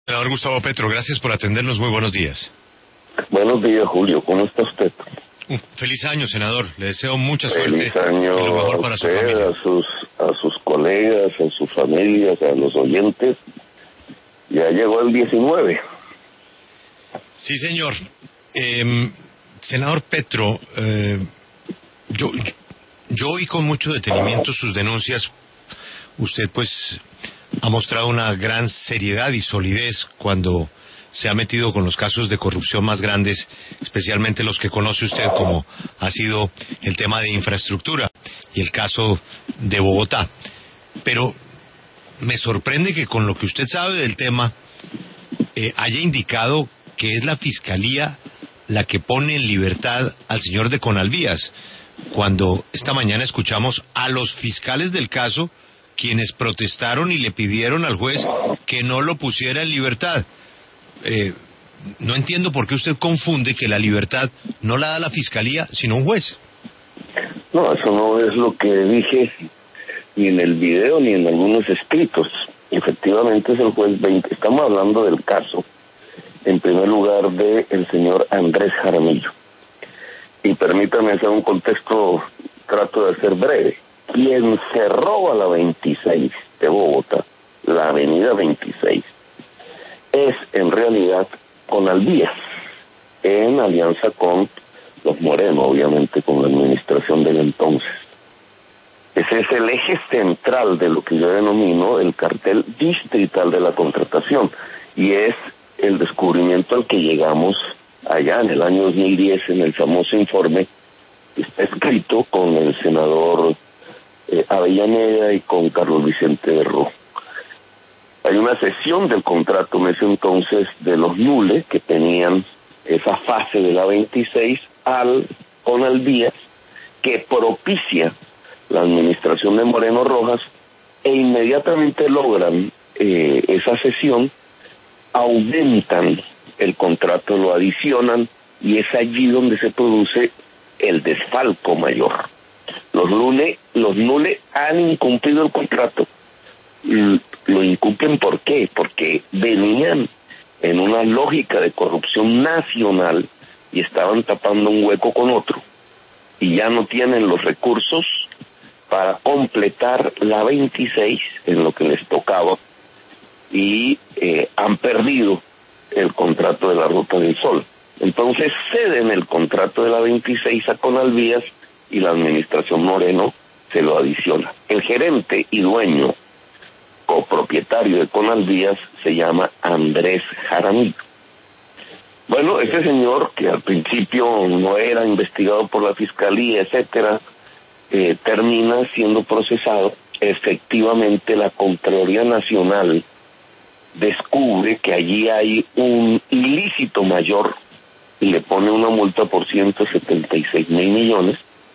Senador Gustavo Petro, gracias por atendernos. Muy buenos días. Buenos días, Julio. ¿Cómo está usted? Feliz año, senador. Le deseo mucha Feliz suerte año y lo mejor para usted, su familia. a sus colegas, a sus familias, a los oyentes. Ya llegó el 19. Sí, señor. Senador Petro, yo oí con mucho detenimiento sus denuncias. Usted, pues, ha mostrado una gran seriedad y solidez cuando se ha metido con los casos de corrupción más grandes, especialmente los que conoce usted, como ha sido el tema de infraestructura y el caso de Bogotá. Pero me sorprende que con lo que usted sabe del tema haya indicado que es la Fiscalía la que pone en libertad al señor de Conalvías, cuando esta mañana escuchamos a los fiscales del caso quienes protestaron y le pidieron al juez que no lo pusiera en libertad. No entiendo por qué usted confunde que la libertad no la da la Fiscalía, sino un juez. No, eso no es lo que dije ni en el video ni en algunos escritos. Efectivamente es el juez 20. Estamos hablando del caso, en primer lugar, del señor Andrés Jaramillo. Y permítame hacer un contexto, trato de ser breve. Quien se roba la 26 de Bogotá, la avenida 26, es en realidad Conalvías, en alianza con los Moreno, obviamente con la administración del entonces. Ese es el eje central de lo que yo denomino el cartel distrital de la contratación, y es el descubrimiento al que llegamos allá en el año 2010 en el famoso informe que está escrito con el senador Avellaneda y con Carlos Vicente de Rojo. Hay una sesión del contrato en ese entonces de los Nule que tenían esa fase de la 26 al Conalvías, que propicia la administración de Moreno Rojas, e inmediatamente logran esa sesión, aumentan el contrato, lo adicionan, y es allí donde se produce el desfalco mayor. Los Nule han incumplido el contrato. Lo incumplen, ¿por qué? Porque venían en una lógica de corrupción nacional y estaban tapando un hueco con otro, y ya no tienen los recursos para completar la 26 en lo que les tocaba, y han perdido el contrato de la Ruta del Sol. Entonces ceden el contrato de la 26 a Conalvías y la administración Moreno se lo adiciona. El gerente y dueño copropietario de Conalvías se llama Andrés Jaramillo. Bueno, ese señor, que al principio no era investigado por la Fiscalía, etcétera, termina siendo procesado. Efectivamente, la Contraloría Nacional descubre que allí hay un ilícito mayor y le pone una multa por 176,000 millones,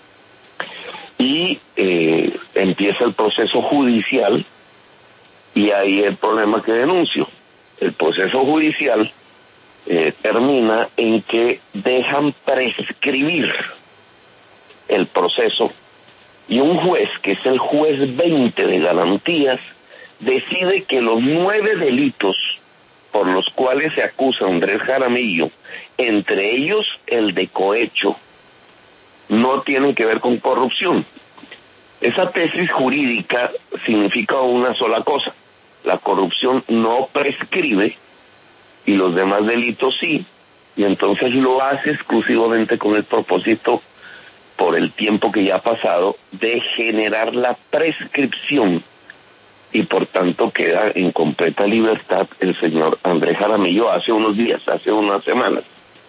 y empieza el proceso judicial. Y ahí el problema que denuncio. El proceso judicial termina en que dejan prescribir el proceso, y un juez, que es el juez 20 de garantías, decide que los 9 delitos por los cuales se acusa a Andrés Jaramillo, entre ellos el de cohecho, no tienen que ver con corrupción. Esa tesis jurídica significa una sola cosa: la corrupción no prescribe y los demás delitos sí, y entonces lo hace exclusivamente con el propósito, por el tiempo que ya ha pasado, de generar la prescripción, y por tanto queda en completa libertad el señor Andrés Jaramillo hace unos días, hace unas semanas.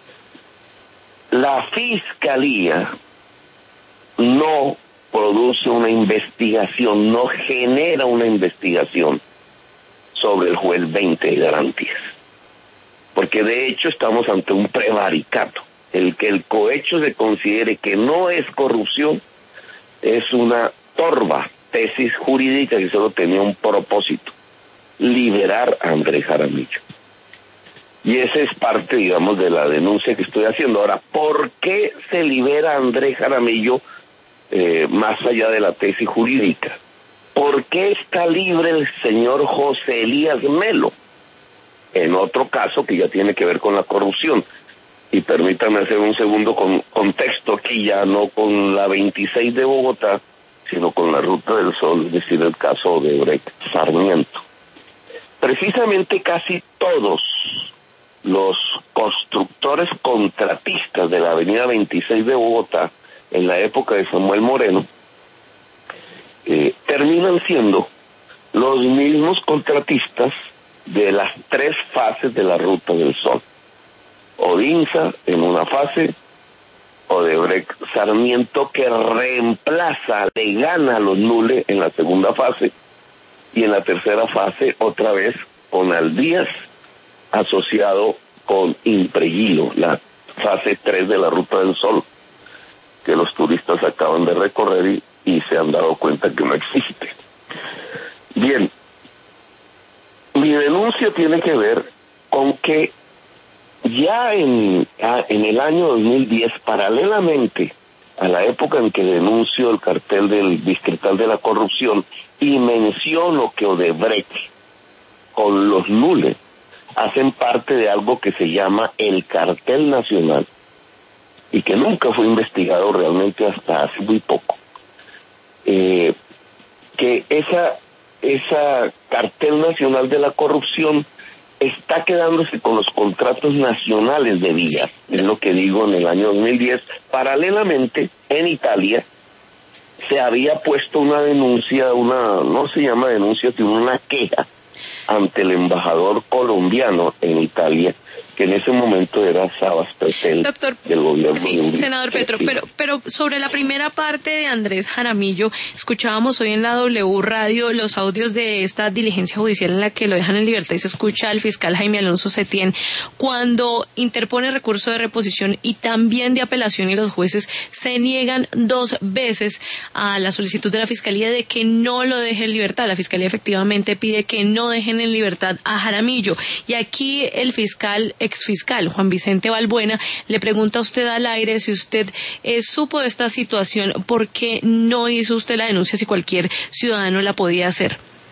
La Fiscalía no produce una investigación, no genera una investigación sobre el juez 20 de garantías, porque de hecho estamos ante un prevaricato. El que el cohecho se considere que no es corrupción es una torva tesis jurídica que solo tenía un propósito: liberar a Andrés Jaramillo. Y esa es parte, digamos, de la denuncia que estoy haciendo. Ahora, ¿por qué se libera a Andrés Jaramillo más allá de la tesis jurídica? ¿Por qué está libre el señor José Elías Melo? en otro caso que ya tiene que ver con la corrupción. Y permítame hacer un segundo contexto aquí, ya no con la 26 de Bogotá, sino con la Ruta del Sol, es decir, el caso de Brecht Sarmiento. Precisamente casi todos los constructores contratistas de la avenida 26 de Bogotá, en la época de Samuel Moreno, terminan siendo los mismos contratistas de las 3 fases de la Ruta del Sol. Odinsa en una fase, Odebrecht Sarmiento, que reemplaza, le gana a los Nule en la segunda fase, y en la tercera fase otra vez con Aldías asociado con Impregilo, la fase 3 de la Ruta del Sol, que los turistas acaban de recorrer y se han dado cuenta que no existe. Bien, mi denuncia tiene que ver con que ya en el año 2010, paralelamente a la época en que denuncio el cartel del distrital de la corrupción y menciono que Odebrecht con los Nule hacen parte de algo que se llama el cartel nacional y que nunca fue investigado realmente hasta hace muy poco, que esa cartel nacional de la corrupción está quedándose con los contratos nacionales de vías, es lo que digo. En el año 2010, paralelamente, en Italia, se había puesto una denuncia, no se llama denuncia, sino una queja ante el embajador colombiano en Italia, que en ese momento era Sabas Pretel, doctor, del gobierno sí, de Uribe. senador Petro, pero sobre la primera parte de Andrés Jaramillo, escuchábamos hoy en la W Radio los audios de esta diligencia judicial en la que lo dejan en libertad y se escucha al fiscal Jaime Alonso Setién cuando interpone recurso de reposición y también de apelación, y los jueces se niegan 2 veces a la solicitud de la fiscalía de que no lo deje en libertad. La fiscalía efectivamente pide que no dejen en libertad a Jaramillo, y aquí el exfiscal Juan Vicente Balbuena le pregunta a usted al aire si usted supo de esta situación, ¿por qué no hizo usted la denuncia si cualquier ciudadano la podía hacer?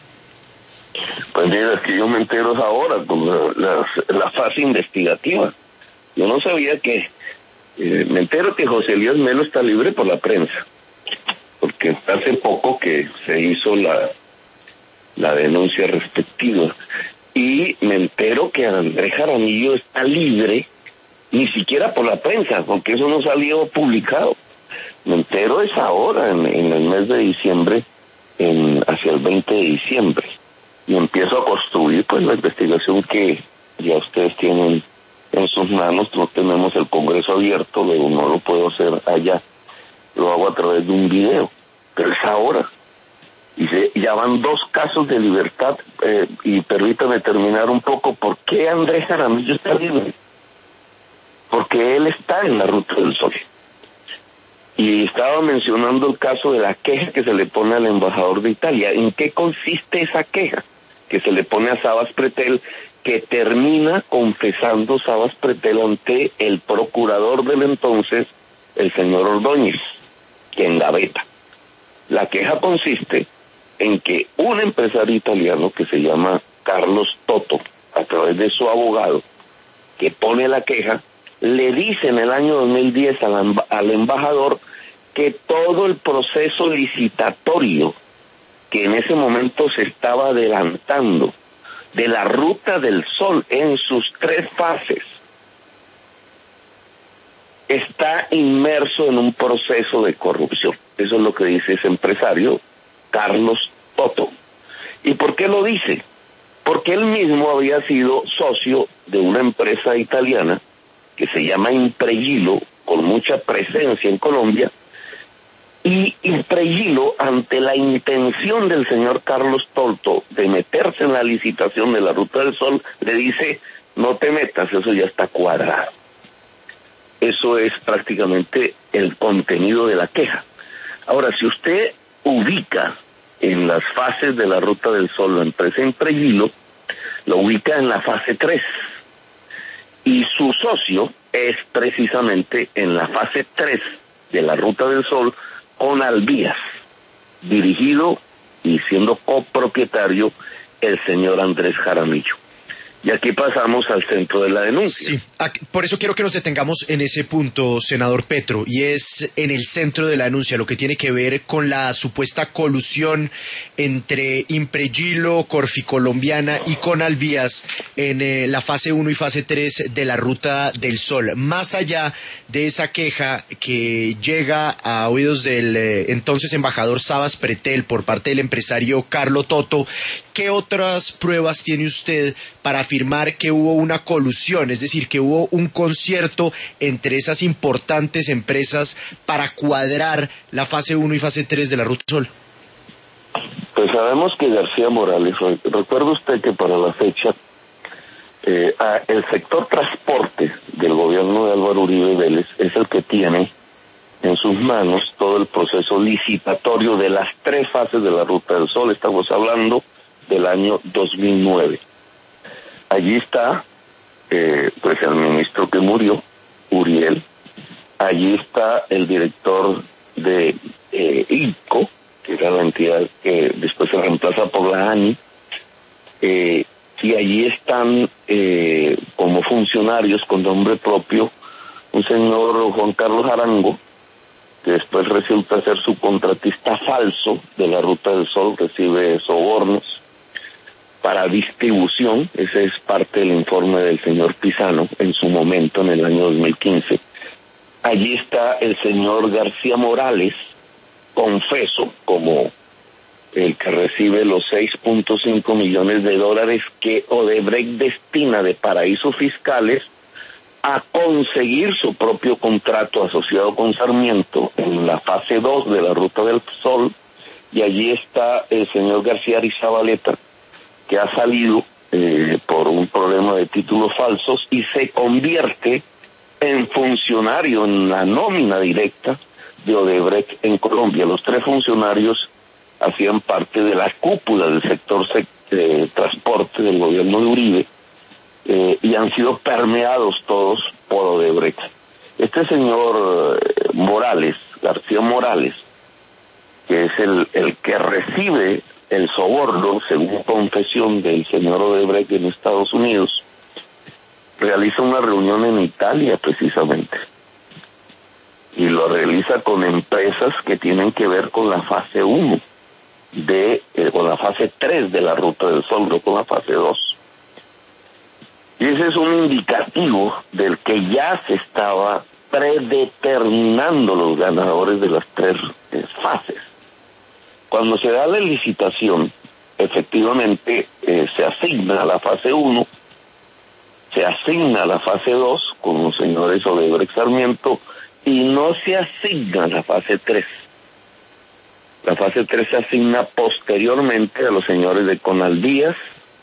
Pues mira, es que yo me entero ahora con la fase investigativa. Yo no sabía que... me entero que José Elías Melo está libre por la prensa, porque hace poco que se hizo la denuncia respectiva. Y me entero que Andrés Jaramillo está libre, ni siquiera por la prensa, porque eso no salió publicado. Me entero es ahora, en el mes de diciembre, hacia el 20 de diciembre. Y empiezo a construir pues la investigación que ya ustedes tienen en sus manos. No tenemos el Congreso abierto, luego no lo puedo hacer allá. Lo hago a través de un video, pero es ahora. Y ya van 2 casos de libertad, y permítame terminar un poco. ¿Por qué Andrés Jaramillo está libre? Porque él está en la Ruta del Sol. Y estaba mencionando el caso de la queja que se le pone al embajador de Italia. ¿En qué consiste esa queja que se le pone a Sabas Pretel, que termina confesando Sabas Pretel ante el procurador del entonces, el señor Ordóñez, que engaveta? La queja consiste en que un empresario italiano que se llama Carlos Toto, a través de su abogado, que pone la queja, le dice en el año 2010 al embajador que todo el proceso licitatorio que en ese momento se estaba adelantando de la Ruta del Sol en sus 3 fases está inmerso en un proceso de corrupción. Eso es lo que dice ese empresario, Carlos Toto. ¿Y por qué lo dice? Porque él mismo había sido socio de una empresa italiana que se llama Impregilo, con mucha presencia en Colombia, y Impregilo, ante la intención del señor Carlos Toto de meterse en la licitación de la Ruta del Sol, le dice: no te metas, eso ya está cuadrado. Eso es prácticamente el contenido de la queja. Ahora, si usted ubica en las fases de la Ruta del Sol la empresa Impregilo, lo ubica en la fase 3. Y su socio es precisamente en la fase 3 de la Ruta del Sol con Aldías, dirigido y siendo copropietario el señor Andrés Jaramillo. Y aquí pasamos al centro de la denuncia. Sí, por eso quiero que nos detengamos en ese punto, senador Petro, y es en el centro de la denuncia, lo que tiene que ver con la supuesta colusión entre Impregilo, Corficolombiana y Conalvías en la fase 1 y fase 3 de la Ruta del Sol. Más allá de esa queja que llega a oídos del entonces embajador Sabas Pretel por parte del empresario Carlo Toto, ¿qué otras pruebas tiene usted para afirmar que hubo una colusión, es decir, que hubo un concierto entre esas importantes empresas para cuadrar la fase 1 y fase 3 de la Ruta del Sol? Pues sabemos que García Morales, recuerda usted que para la fecha el sector transporte del gobierno de Álvaro Uribe Vélez es el que tiene en sus manos todo el proceso licitatorio de las 3 fases de la Ruta del Sol. Estamos hablando del año 2009. Allí está pues el ministro que murió, Uriel. Allí está el director de IPCO, que era la entidad que después se reemplaza por la ANI, y allí están como funcionarios con nombre propio un señor Juan Carlos Arango, que después resulta ser su contratista falso de la Ruta del Sol, recibe sobornos para distribución. Ese es parte del informe del señor Pisano en su momento, en el año 2015. Allí está el señor García Morales, confeso como el que recibe los $6.5 millones que Odebrecht destina de paraísos fiscales a conseguir su propio contrato asociado con Sarmiento en la fase 2 de la Ruta del Sol. Y allí está el señor García Arizabaleta, que ha salido por un problema de títulos falsos y se convierte en funcionario en la nómina directa de Odebrecht en Colombia. Los 3 funcionarios hacían parte de la cúpula del sector transporte del gobierno de Uribe y han sido permeados todos por Odebrecht. Este señor Morales, García Morales, que es el que recibe el soborno, según confesión del señor Odebrecht en Estados Unidos, realiza una reunión en Italia precisamente, y lo realiza con empresas que tienen que ver con la fase 1 con la fase 3 de la Ruta del Sol, no con la fase 2. Y ese es un indicativo del que ya se estaba predeterminando los ganadores de las 3 fases. Cuando se da la licitación, efectivamente se asigna a la fase 1, se asigna a la fase 2 con los señores Odebrecht Sarmiento y no se asigna a la fase 3. La fase 3 se asigna posteriormente a los señores de Conalvías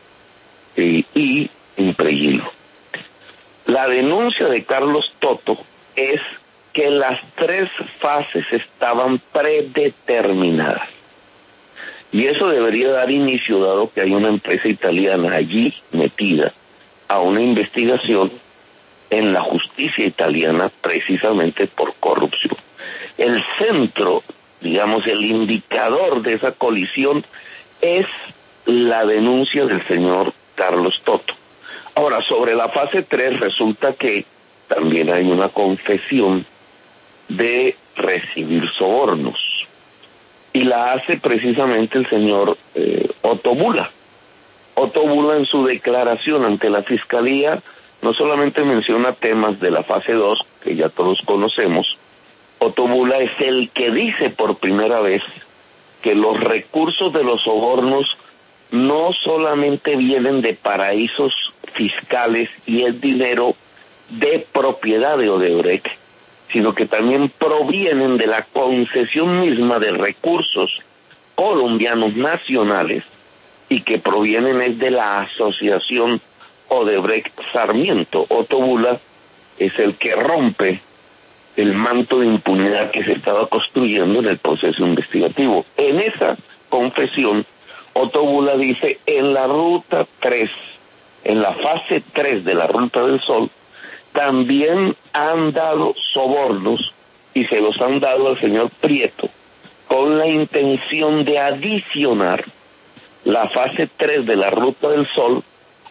y Impregilo. La denuncia de Carlos Toto es que las 3 fases estaban predeterminadas. Y eso debería dar inicio, dado que hay una empresa italiana allí metida, a una investigación en la justicia italiana precisamente por corrupción. El centro, digamos, el indicador de esa colisión es la denuncia del señor Carlos Toto. Ahora, sobre la fase 3 resulta que también hay una confesión de recibir sobornos, y la hace precisamente el señor Otto Bula. Otto Bula, en su declaración ante la Fiscalía, no solamente menciona temas de la fase 2, que ya todos conocemos. Otto Bula es el que dice por primera vez que los recursos de los sobornos no solamente vienen de paraísos fiscales y el dinero de propiedad de Odebrecht, sino que también provienen de la concesión misma de recursos colombianos nacionales y que provienen es de la asociación Odebrecht Sarmiento. Otto Bula es el que rompe el manto de impunidad que se estaba construyendo en el proceso investigativo. En esa confesión, Otto Bula dice, en la Ruta 3, en la fase 3 de la Ruta del Sol, también han dado sobornos y se los han dado al señor Prieto con la intención de adicionar la fase 3 de la Ruta del Sol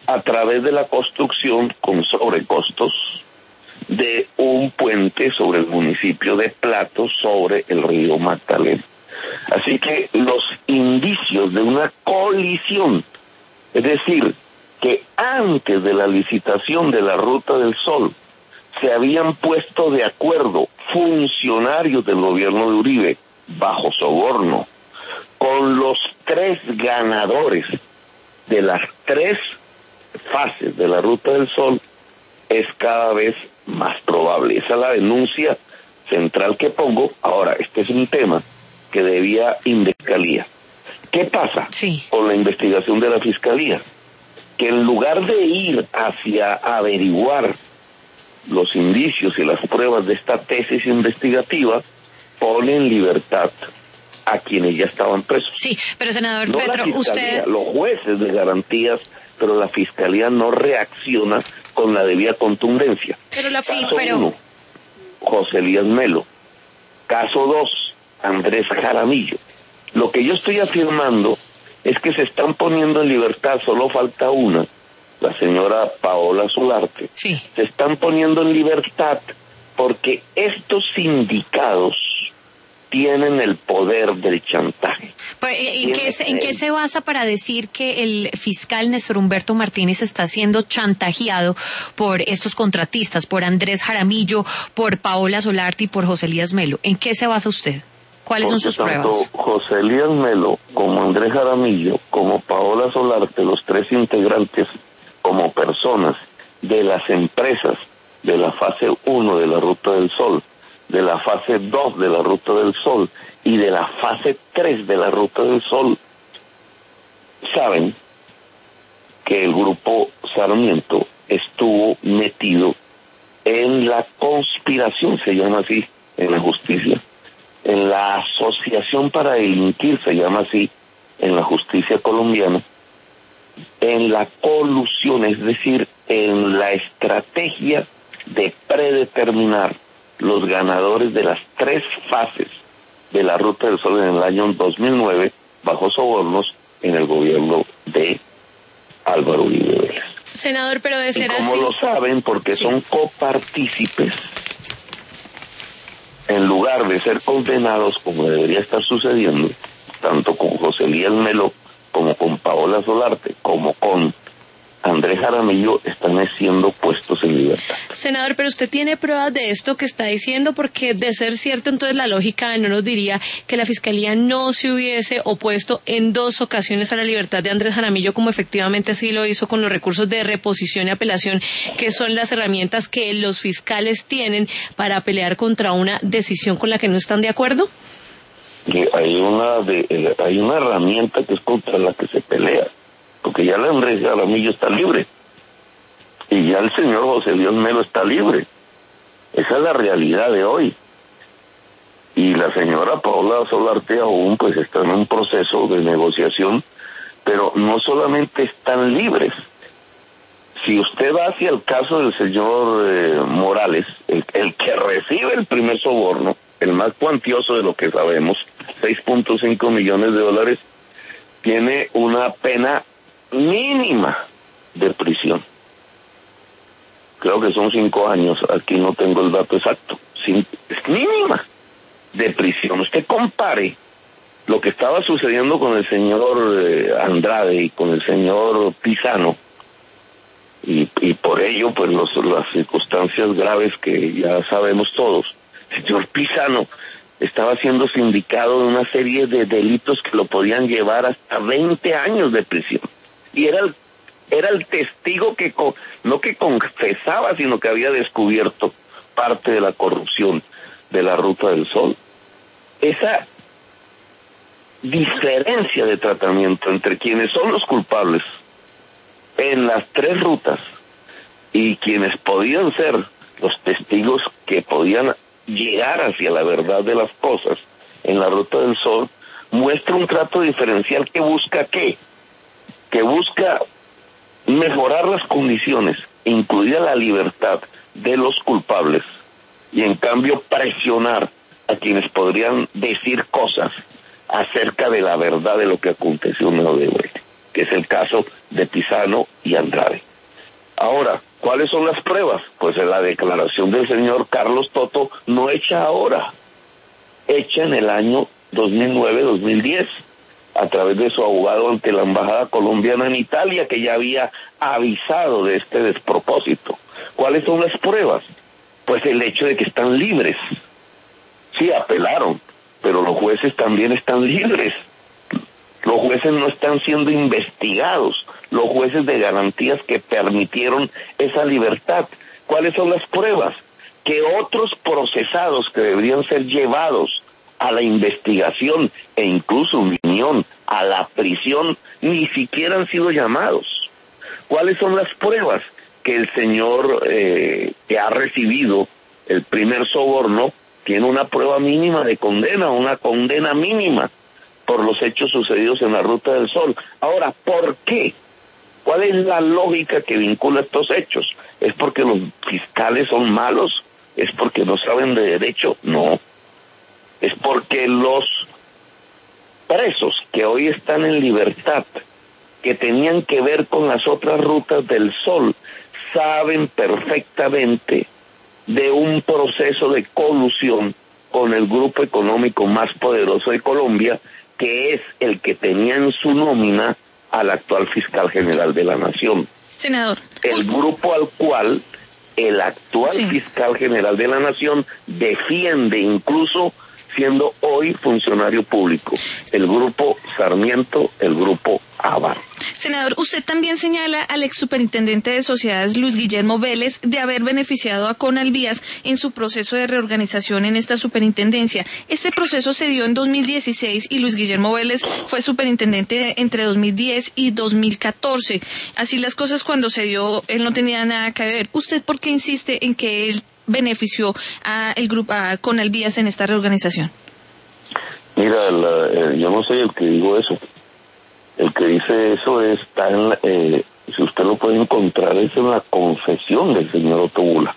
a través de la construcción con sobrecostos de un puente sobre el municipio de Plato sobre el río Magdalena. Así que los indicios de una colisión, es decir, que antes de la licitación de la Ruta del Sol se habían puesto de acuerdo funcionarios del gobierno de Uribe bajo soborno con los 3 ganadores de las 3 fases de la Ruta del Sol, es cada vez más probable. Esa es la denuncia central que pongo. Ahora, este es un tema que debía Fiscalía. ¿Qué pasa con la investigación de la Fiscalía? Que en lugar de ir hacia averiguar los indicios y las pruebas de esta tesis investigativa, pone en libertad a quienes ya estaban presos. Sí, pero senador no Petro, la Fiscalía, usted... los jueces de garantías, pero la Fiscalía no reacciona con la debida contundencia. Pero la... Caso 1, José Elías Melo. Caso 2, Andrés Jaramillo. Lo que yo estoy afirmando es que se están poniendo en libertad, solo falta una, la señora Paola Solarte. Sí. Se están poniendo en libertad porque estos sindicados tienen el poder del chantaje. Pues, ¿en qué se basa para decir que el fiscal Néstor Humberto Martínez está siendo chantajeado por estos contratistas, por Andrés Jaramillo, por Paola Solarte y por José Elías Melo? ¿En qué se basa usted? ¿Cuáles son sus pruebas? Tanto José Elías Melo como Andrés Jaramillo, como Paola Solarte, los 3 integrantes como personas de las empresas de la fase 1 de la Ruta del Sol, de la fase 2 de la Ruta del Sol y de la fase 3 de la Ruta del Sol, saben que el grupo Sarmiento estuvo metido en la conspiración, se llama así en la justicia, en la asociación para delinquir, se llama así en la justicia colombiana, en la colusión, es decir, en la estrategia de predeterminar los ganadores de las 3 fases de la Ruta del Sol en el año 2009 bajo sobornos en el gobierno de Álvaro Uribe Vélez. Senador, pero de ser así... ¿Y cómo lo saben? Porque son copartícipes. En lugar de ser condenados como debería estar sucediendo, tanto con José Elías Melo como con Paola Solarte, como con Andrés Jaramillo, están siendo puestos en libertad. Senador, pero usted tiene pruebas de esto que está diciendo, porque de ser cierto, entonces la lógica no nos diría que la Fiscalía no se hubiese opuesto en 2 ocasiones a la libertad de Andrés Jaramillo, como efectivamente sí lo hizo con los recursos de reposición y apelación, que son las herramientas que los fiscales tienen para pelear contra una decisión con la que no están de acuerdo. Hay una herramienta que es contra la que se pelea, porque ya el Andrés Jaramillo está libre y ya el señor José Elías Melo está libre. Esa es la realidad de hoy. Y la señora Paola Solarte aún pues está en un proceso de negociación, pero no solamente están libres. Si usted va hacia el caso del señor Morales, el que recibe el primer soborno, el más cuantioso de lo que sabemos, $6.5 millones, tiene una pena mínima de prisión. Creo que son 5 años, aquí no tengo el dato exacto. Es mínima de prisión. Usted compare lo que estaba sucediendo con el señor Andrade y con el señor Pisano, y por ello pues las circunstancias graves que ya sabemos todos. El señor Pisano estaba siendo sindicado de una serie de delitos que lo podían llevar hasta 20 años de prisión. Y era el testigo que no que confesaba, sino que había descubierto parte de la corrupción de la Ruta del Sol. Esa diferencia de tratamiento entre quienes son los culpables en las 3 rutas y quienes podían ser los testigos que podían llegar hacia la verdad de las cosas en la Ruta del Sol, muestra un trato diferencial que busca ¿qué? Que busca mejorar las condiciones, incluida la libertad de los culpables, y en cambio presionar a quienes podrían decir cosas acerca de la verdad de lo que aconteció en Odebrecht. que es el caso de Pisano y Andrade. Ahora, ¿cuáles son las pruebas? Pues en la declaración del señor Carlos Toto, no hecha ahora, hecha en el año 2009-2010, a través de su abogado ante la embajada colombiana en Italia, que ya había avisado de este despropósito. ¿Cuáles son las pruebas? Pues el hecho de que están libres. Sí, apelaron, pero los jueces también están libres. Los jueces no están siendo investigados, los jueces de garantías que permitieron esa libertad. ¿Cuáles son las pruebas? Que otros procesados que deberían ser llevados a la investigación e incluso unión a la prisión ni siquiera han sido llamados. ¿Cuáles son las pruebas? Que el señor que ha recibido el primer soborno tiene una prueba mínima de condena, una condena mínima por los hechos sucedidos en la Ruta del Sol. Ahora, ¿por qué? ¿Cuál es la lógica que vincula estos hechos? ¿Es porque los fiscales son malos? ¿Es porque no saben de derecho? No. Es porque los presos que hoy están en libertad, que tenían que ver con las otras rutas del Sol, saben perfectamente de un proceso de colusión con el grupo económico más poderoso de Colombia, que es el que tenía en su nómina al actual fiscal general de la Nación. Senador. El grupo al cual el actual fiscal general de la Nación defiende, incluso siendo hoy funcionario público, el grupo Sarmiento, el grupo Ávaro. Senador, usted también señala al ex superintendente de sociedades Luis Guillermo Vélez de haber beneficiado a Conalvías en su proceso de reorganización en esta superintendencia. Este proceso se dio en 2016 y Luis Guillermo Vélez fue superintendente entre 2010 y 2014. Así las cosas, cuando se dio, él no tenía nada que ver. ¿Usted por qué insiste en que él benefició a el grupo, a Conalvías, en esta reorganización? Mira, yo no soy el que digo eso. El que dice eso está en si usted lo puede encontrar, es en la confesión del señor Otto Bula,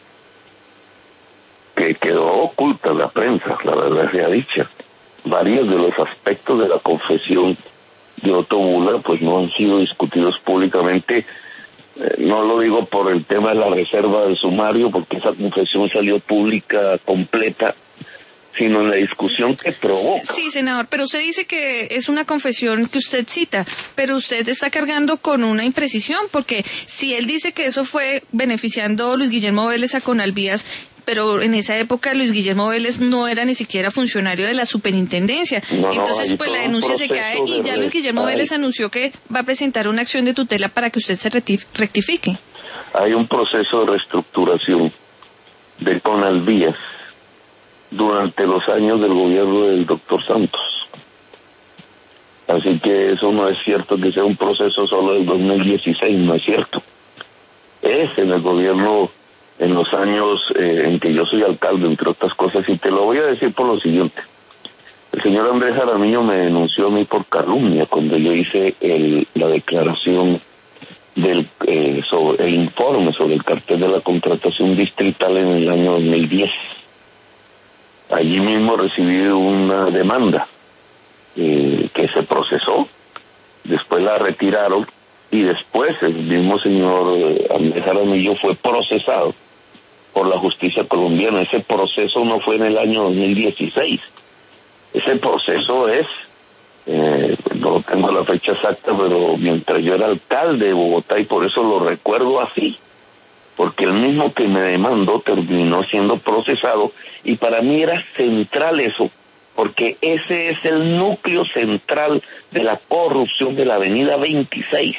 que quedó oculta en la prensa, la verdad sea dicha. Varios de los aspectos de la confesión de Otto Bula pues no han sido discutidos públicamente. No lo digo por el tema de la reserva del sumario, porque esa confesión salió pública completa, sino en la discusión que provoca. Sí, senador, pero usted dice que es una confesión que usted cita, pero usted está cargando con una imprecisión, porque si él dice que eso fue beneficiando Luis Guillermo Vélez a Conalvías, pero en esa época Luis Guillermo Vélez no era ni siquiera funcionario de la superintendencia. Entonces, pues la denuncia se cae y ya Luis Guillermo Vélez anunció que va a presentar una acción de tutela para que usted se rectifique. Hay un proceso de reestructuración de Conalvías durante los años del gobierno del doctor Santos. Así que eso no es cierto que sea un proceso solo del 2016, no es cierto. Es en el gobierno, en los años en que yo soy alcalde, entre otras cosas, y te lo voy a decir por lo siguiente. El señor Andrés Jaramillo me denunció a mí por calumnia cuando yo hice la declaración sobre el informe sobre el cartel de la contratación distrital en el año 2010. Allí mismo recibí una demanda que se procesó, después la retiraron y después el mismo señor Andrés Jaramillo fue procesado por la justicia colombiana. Ese proceso no fue en el año 2016, ese proceso es, no tengo la fecha exacta, pero mientras yo era alcalde de Bogotá, y por eso lo recuerdo así, porque el mismo que me demandó terminó siendo procesado, y para mí era central eso, porque ese es el núcleo central de la corrupción de la Avenida 26.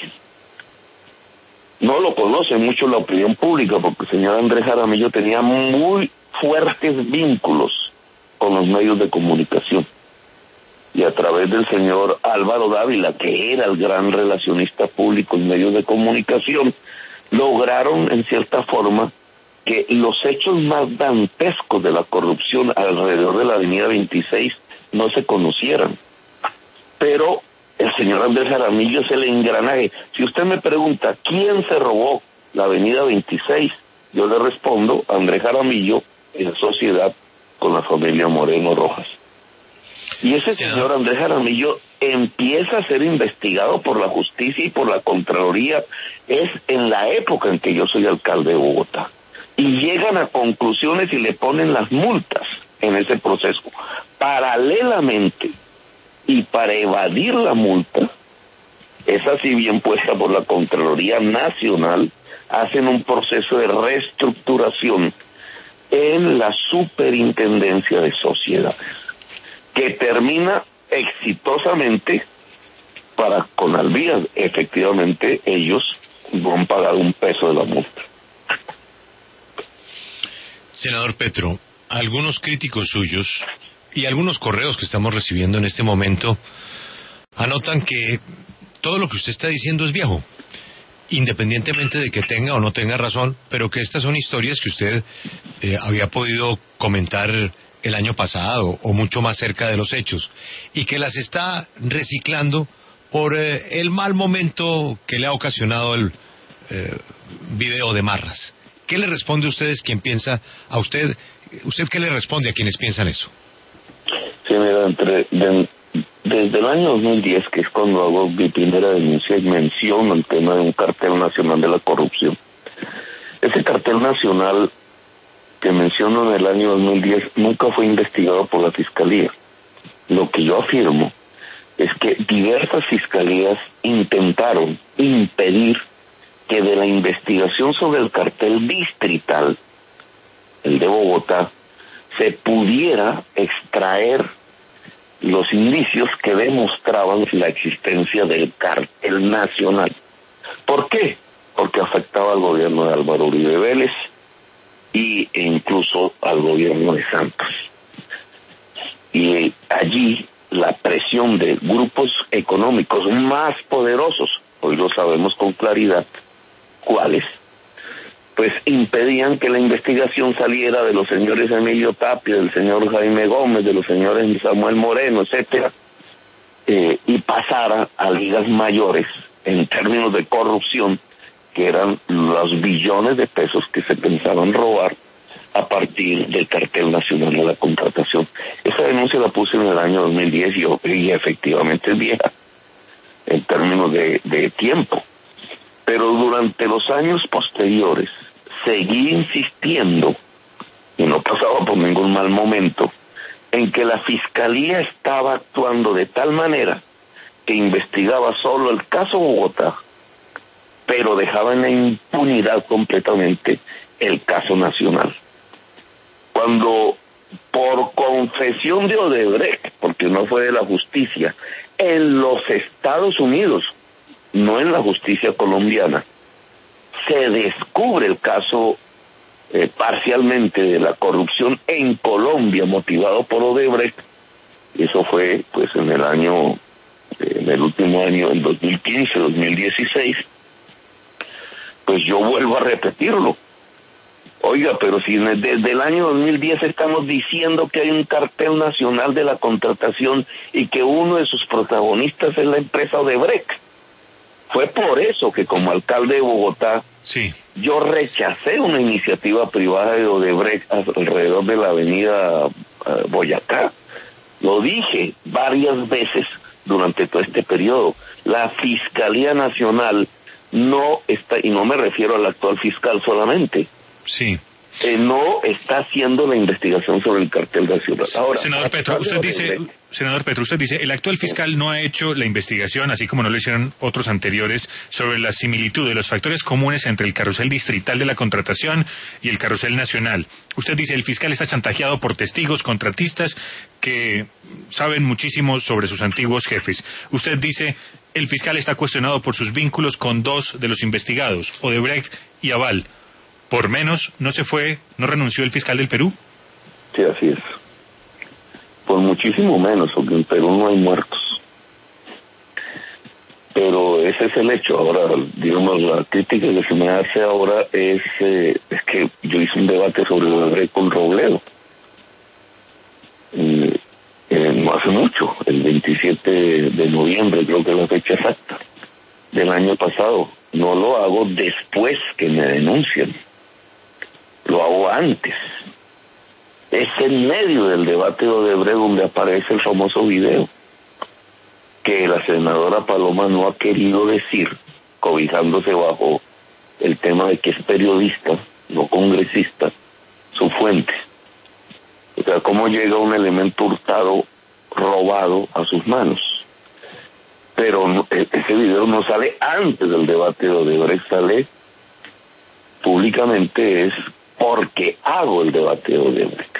No lo conoce mucho la opinión pública, porque el señor Andrés Jaramillo tenía muy fuertes vínculos con los medios de comunicación, y a través del señor Álvaro Dávila, que era el gran relacionista público en medios de comunicación, lograron en cierta forma que los hechos más dantescos de la corrupción alrededor de la Avenida 26 no se conocieran. Pero el señor Andrés Jaramillo es el engranaje. Si usted me pregunta quién se robó la Avenida 26, yo le respondo: Andrés Jaramillo, en sociedad con la familia Moreno Rojas. Y ese señor Andrés Jaramillo empieza a ser investigado por la justicia y por la Contraloría, es en la época en que yo soy alcalde de Bogotá. Y llegan a conclusiones y le ponen las multas en ese proceso. Paralelamente, y para evadir la multa, es así bien puesta por la Contraloría Nacional, hacen un proceso de reestructuración en la Superintendencia de Sociedades, que termina exitosamente para Conalvías. Efectivamente, ellos no han pagado un peso de la multa. Senador Petro, algunos críticos suyos y algunos correos que estamos recibiendo en este momento anotan que todo lo que usted está diciendo es viejo, independientemente de que tenga o no tenga razón, pero que estas son historias que usted había podido comentar el año pasado o mucho más cerca de los hechos, y que las está reciclando por el mal momento que le ha ocasionado el video de Marras. ¿Qué le responde a ustedes quien piensa a usted? ¿Usted qué le responde a quienes piensan eso? Sí, mira, desde el año 2010, que es cuando hago mi primera denuncia y menciono el tema de un cartel nacional de la corrupción. Ese cartel nacional que menciono en el año 2010 nunca fue investigado por la Fiscalía. Lo que yo afirmo es que diversas fiscalías intentaron impedir que de la investigación sobre el cartel distrital, el de Bogotá, se pudiera extraer los indicios que demostraban la existencia del cartel nacional. ¿Por qué? Porque afectaba al gobierno de Álvaro Uribe Vélez e incluso al gobierno de Santos. Y allí la presión de grupos económicos más poderosos, hoy lo sabemos con claridad cuáles, pues impedían que la investigación saliera de los señores Emilio Tapia, del señor Jaime Gómez, de los señores Samuel Moreno, etcétera, y pasara a ligas mayores en términos de corrupción, que eran los billones de pesos que se pensaban robar a partir del cartel nacional de la contratación. Esa denuncia la puse en el año 2010 y efectivamente es vieja en términos de tiempo. Pero durante los años posteriores seguí insistiendo, y no pasaba por ningún mal momento, en que la Fiscalía estaba actuando de tal manera que investigaba solo el caso Bogotá, pero dejaba en la impunidad completamente el caso nacional. Cuando por confesión de Odebrecht, porque no fue de la justicia, en los Estados Unidos, no en la justicia colombiana, se descubre el caso parcialmente de la corrupción en Colombia motivado por Odebrecht. Eso fue pues en el último año, en 2015, 2016. Pues yo vuelvo a repetirlo. Oiga, pero si desde el año 2010 estamos diciendo que hay un cartel nacional de la contratación y que uno de sus protagonistas es la empresa Odebrecht. Fue por eso que como alcalde de Bogotá, sí, yo rechacé una iniciativa privada de Odebrecht alrededor de la avenida Boyacá. Lo dije varias veces durante todo este periodo. La Fiscalía Nacional no está, y no me refiero al actual fiscal solamente, sí, no está haciendo la investigación sobre el cartel nacional. Ahora, Senador Petro, usted dice, el actual fiscal no ha hecho la investigación, así como no lo hicieron otros anteriores, sobre la similitud de los factores comunes entre el carrusel distrital de la contratación y el carrusel nacional. Usted dice, el fiscal está chantajeado por testigos, contratistas, que saben muchísimo sobre sus antiguos jefes. Usted dice, el fiscal está cuestionado por sus vínculos con dos de los investigados, Odebrecht y Aval. Por menos, no renunció el fiscal del Perú. Sí, así es. Por muchísimo menos, porque en Perú no hay muertos. Pero ese es el hecho. Ahora, digamos, la crítica que se me hace ahora es que yo hice un debate sobre Odebrecht con Robledo. No hace mucho, el 27 de noviembre, creo que es la fecha exacta, del año pasado. No lo hago después que me denuncien. Lo hago antes. Es en medio del debate de Odebrecht donde aparece el famoso video que la senadora Paloma no ha querido decir, cobijándose bajo el tema de que es periodista, no congresista, su fuente. O sea, cómo llega un elemento hurtado, robado a sus manos. Pero ese video no sale antes del debate de Odebrecht, sale públicamente, es porque hago el debate de Odebrecht.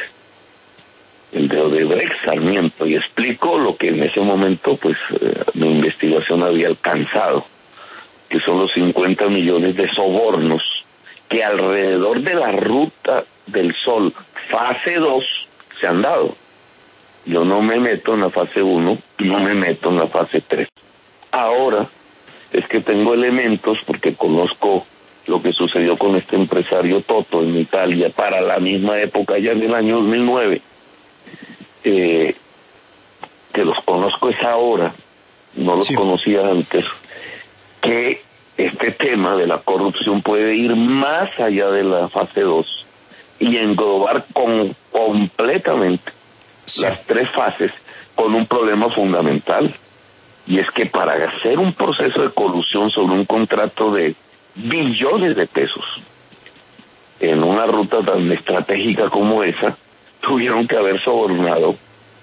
El de Odebrecht Sarmiento, y explico lo que en ese momento pues mi investigación había alcanzado, que son los 50 millones de sobornos que alrededor de la Ruta del Sol, fase 2, se han dado. Yo no me meto en la fase 1, no me meto en la fase 3. Ahora es que tengo elementos, porque conozco lo que sucedió con este empresario Toto en Italia para la misma época, ya en el año 2009, que los conozco es ahora, no los conocía antes, que este tema de la corrupción puede ir más allá de la fase 2 y englobar completamente las 3 fases, con un problema fundamental, y es que para hacer un proceso de colusión sobre un contrato de billones de pesos en una ruta tan estratégica como esa, tuvieron que haber sobornado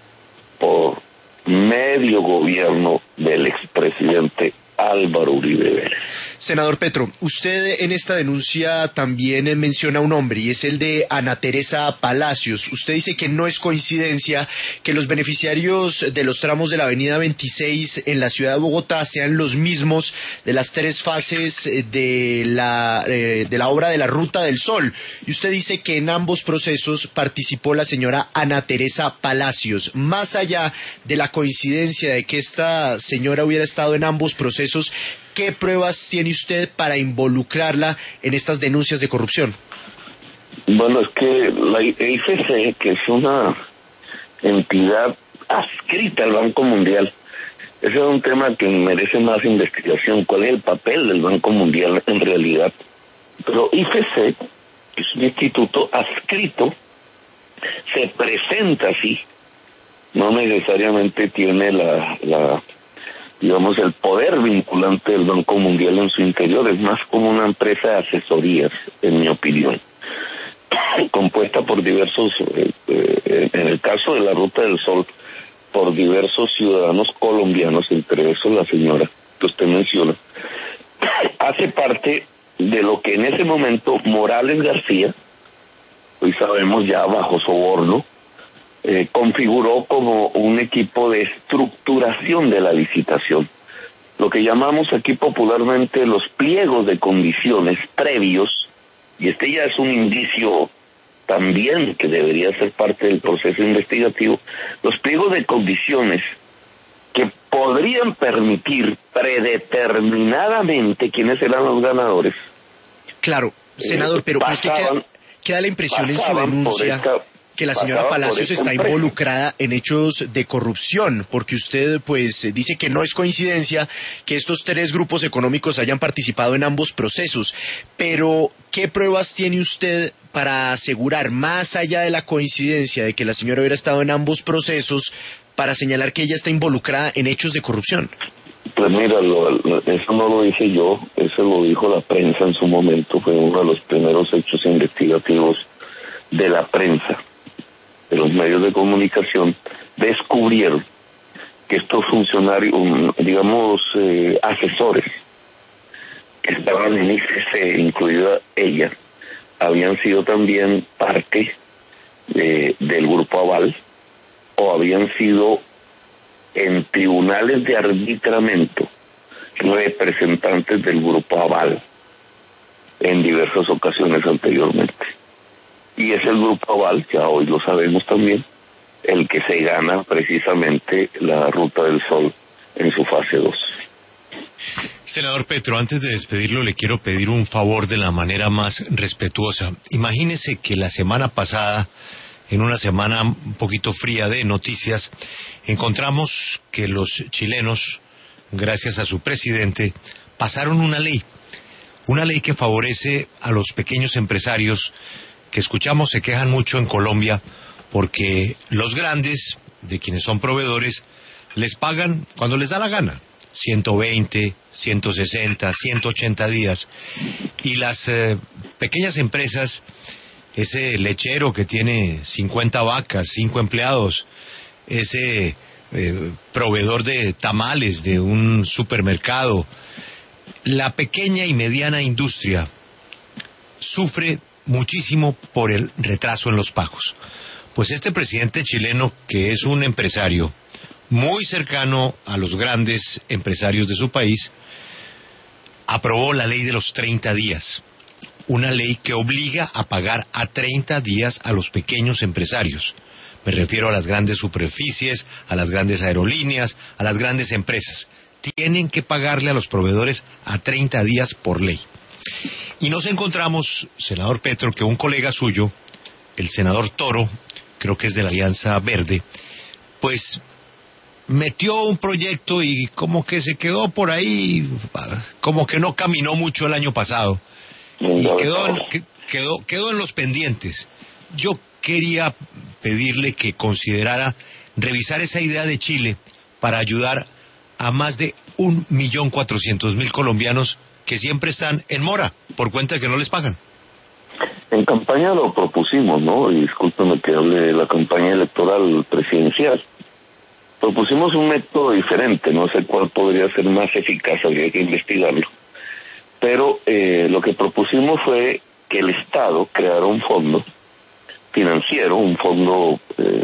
por medio gobierno del expresidente Álvaro Uribe Vélez. Senador Petro, usted en esta denuncia también menciona un nombre, y es el de Ana Teresa Palacios. Usted dice que no es coincidencia que los beneficiarios de los tramos de la avenida 26 en la ciudad de Bogotá sean los mismos de las 3 fases de la obra de la Ruta del Sol. Y usted dice que en ambos procesos participó la señora Ana Teresa Palacios. Más allá de la coincidencia de que esta señora hubiera estado en ambos procesos, ¿qué pruebas tiene usted para involucrarla en estas denuncias de corrupción? Bueno, es que la IFC, que es una entidad adscrita al Banco Mundial, ese es un tema que merece más investigación. ¿Cuál es el papel del Banco Mundial en realidad? Pero IFC, que es un instituto adscrito, se presenta así, no necesariamente tiene digamos, el poder vinculante del Banco Mundial en su interior, es más como una empresa de asesorías, en mi opinión, compuesta por diversos, en el caso de la Ruta del Sol, por diversos ciudadanos colombianos, entre esos la señora que usted menciona. Hace parte de lo que en ese momento Morales García, hoy sabemos ya bajo soborno, configuró como un equipo de estructuración de la licitación, lo que llamamos aquí popularmente los pliegos de condiciones previos, y este ya es un indicio también que debería ser parte del proceso investigativo, los pliegos de condiciones que podrían permitir predeterminadamente quiénes serán los ganadores. Claro, senador, pero es que queda la impresión en su denuncia que la señora Palacios está involucrada en hechos de corrupción, porque usted pues dice que no es coincidencia que estos 3 grupos económicos hayan participado en ambos procesos, pero ¿qué pruebas tiene usted para asegurar, más allá de la coincidencia de que la señora hubiera estado en ambos procesos, para señalar que ella está involucrada en hechos de corrupción? Pues mira, eso no lo dije yo, eso lo dijo la prensa en su momento, fue uno de los primeros hechos investigativos de la prensa, de los medios de comunicación. Descubrieron que estos funcionarios, digamos, asesores que estaban en IFC, incluida ella, habían sido también parte del Grupo Aval, o habían sido en tribunales de arbitramiento representantes del Grupo Aval en diversas ocasiones anteriormente. Y es el Grupo Aval, ya hoy lo sabemos también, el que se gana precisamente la Ruta del Sol en su fase 2. Senador Petro, antes de despedirlo le quiero pedir un favor de la manera más respetuosa. Imagínese que la semana pasada, en una semana un poquito fría de noticias, encontramos que los chilenos, gracias a su presidente, pasaron una ley que favorece a los pequeños empresarios que escuchamos se quejan mucho en Colombia porque los grandes, de quienes son proveedores, les pagan cuando les da la gana, 120, 160, 180 días, y las pequeñas empresas, ese lechero que tiene 50 vacas, 5 empleados, ese proveedor de tamales de un supermercado, la pequeña y mediana industria sufre muchísimo por el retraso en los pagos. Pues este presidente chileno, que es un empresario muy cercano a los grandes empresarios de su país, aprobó la ley de los 30 días, una ley que obliga a pagar a 30 días a los pequeños empresarios. Me refiero a las grandes superficies, a las grandes aerolíneas, a las grandes empresas. Tienen que pagarle a los proveedores a 30 días por ley. Y nos encontramos, senador Petro, que un colega suyo, el senador Toro, creo que es de la Alianza Verde, pues metió un proyecto y como que se quedó por ahí, como que no caminó mucho el año pasado. Y quedó en los pendientes. Yo quería pedirle que considerara revisar esa idea de Chile para ayudar a más de 1.400.000 colombianos que siempre están en mora por cuenta de que no les pagan. En campaña lo propusimos, ¿no? Y discúlpeme que hable de la campaña electoral presidencial. Propusimos un método diferente, no sé cuál podría ser más eficaz, habría que investigarlo. Pero lo que propusimos fue que el Estado creara un fondo financiero, un fondo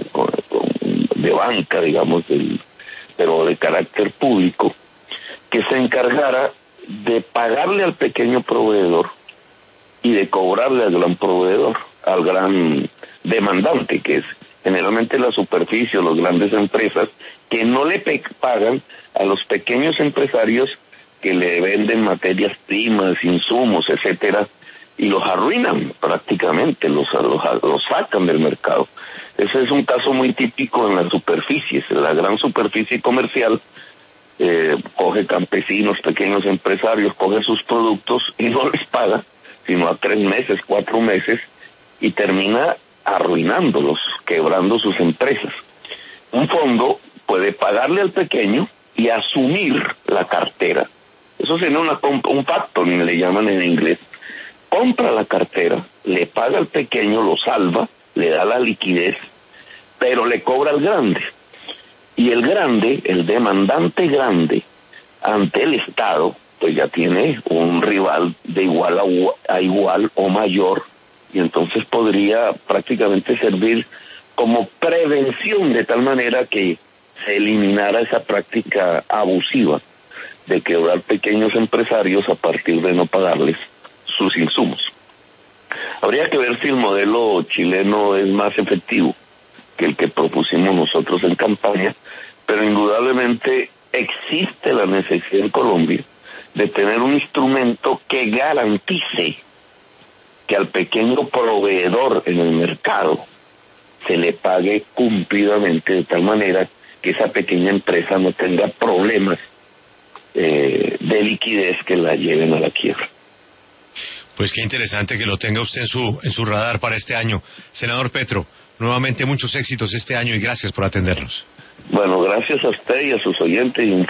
de banca, digamos, pero de carácter público, que se encargara de pagarle al pequeño proveedor y de cobrarle al gran proveedor, al gran demandante, que es generalmente la superficie o las grandes empresas, que no le pagan a los pequeños empresarios que le venden materias primas, insumos, etcétera, y los arruinan prácticamente, los sacan del mercado. Ese es un caso muy típico en las superficies. La gran superficie comercial coge campesinos, pequeños empresarios, coge sus productos y no les paga, sino a 3 meses, 4 meses, y termina arruinándolos, quebrando sus empresas. Un fondo puede pagarle al pequeño y asumir la cartera. Eso sería un factoring, le llaman en inglés. Compra la cartera, le paga al pequeño, lo salva, le da la liquidez, pero le cobra al grande. Y el grande, el demandante grande, ante el Estado, pues ya tiene un rival de igual a igual o mayor, y entonces podría prácticamente servir como prevención, de tal manera que se eliminara esa práctica abusiva de quebrar pequeños empresarios a partir de no pagarles sus insumos. Habría que ver si el modelo chileno es más efectivo que el que propusimos nosotros en campaña, pero indudablemente existe la necesidad en Colombia de tener un instrumento que garantice que al pequeño proveedor en el mercado se le pague cumplidamente, de tal manera que esa pequeña empresa no tenga problemas de liquidez que la lleven a la quiebra. Pues qué interesante que lo tenga usted en su radar para este año. Senador Petro, nuevamente muchos éxitos este año y gracias por atendernos. Bueno, gracias a usted y a sus oyentes y un